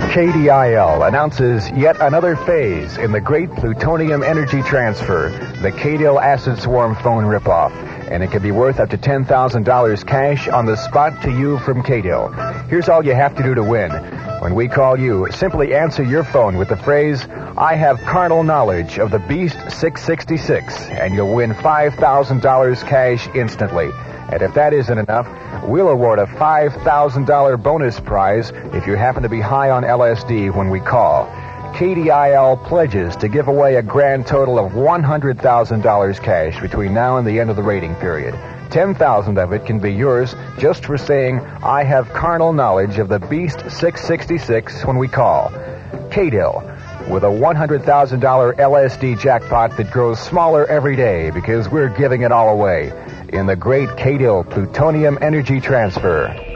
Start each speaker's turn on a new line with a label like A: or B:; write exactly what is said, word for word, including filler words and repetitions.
A: K D I L announces yet another phase in the great plutonium energy transfer, the K D I L Acid Swarm phone ripoff. And it could be worth up to ten thousand dollars cash on the spot to you from K D I L. Here's all you have to do to win. When we call you, simply answer your phone with the phrase, "I have carnal knowledge of the Beast six sixty-six," and you'll win five thousand dollars cash instantly. And if that isn't enough, we'll award a five thousand dollars bonus prize if you happen to be high on L S D when we call. K D I L pledges to give away a grand total of one hundred thousand dollars cash between now and the end of the rating period. ten thousand dollars of it can be yours just for saying, "I have carnal knowledge of the Beast six sixty-six" when we call. K D I L, with a one hundred thousand dollars L S D jackpot that grows smaller every day because we're giving it all away in the great K D I L Plutonium Energy Transfer.